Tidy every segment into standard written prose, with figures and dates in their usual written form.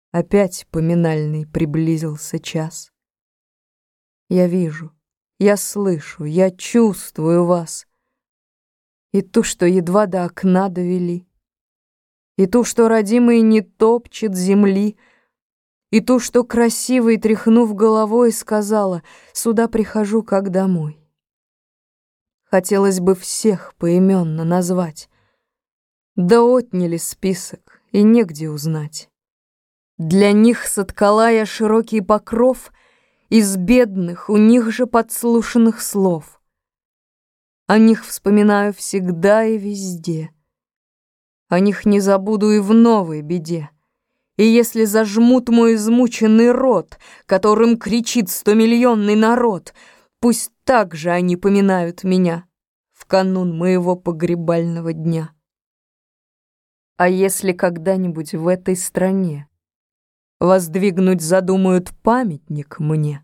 Опять поминальный приблизился час. Я вижу, я слышу, я чувствую вас. И ту, что едва до окна довели, и ту, что родимый не топчет земли, и ту, что красивой, тряхнув головой, сказала: «Сюда прихожу, как домой». Хотелось бы всех поименно назвать, да отняли список, и негде узнать. Для них соткала я широкий покров из бедных, у них же подслушанных слов. О них вспоминаю всегда и везде. О них не забуду и в новой беде. И если зажмут мой измученный рот, которым кричит 100-миллионный народ, пусть так же они поминают меня в канун моего погребального дня. А если когда-нибудь в этой стране воздвигнуть задумают памятник мне,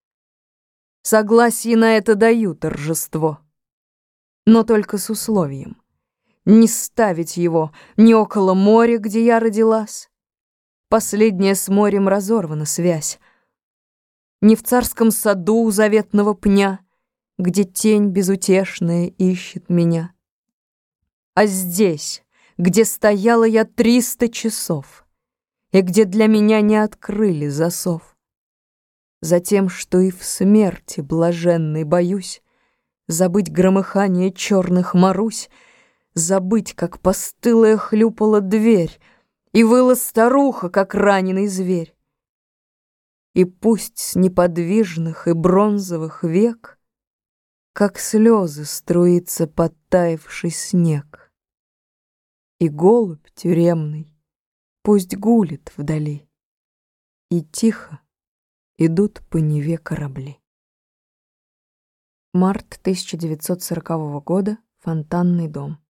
согласие на это даю торжество, но только с условием не ставить его ни около моря, где я родилась, последняя с морем разорвана связь, ни в царском саду у заветного пня, где тень безутешная ищет меня, а здесь, где стояла я 300 часов, и где для меня не открыли засов. Затем, что и в смерти блаженной боюсь забыть громыхание черных Марусь, забыть, как постылая хлюпала дверь и выла старуха, как раненый зверь. И пусть с неподвижных и бронзовых век, как слезы, струится подтаявший снег, и голубь тюремный пусть гулит вдали, и тихо идут по Неве корабли. Март 1940 года. Фонтанный дом.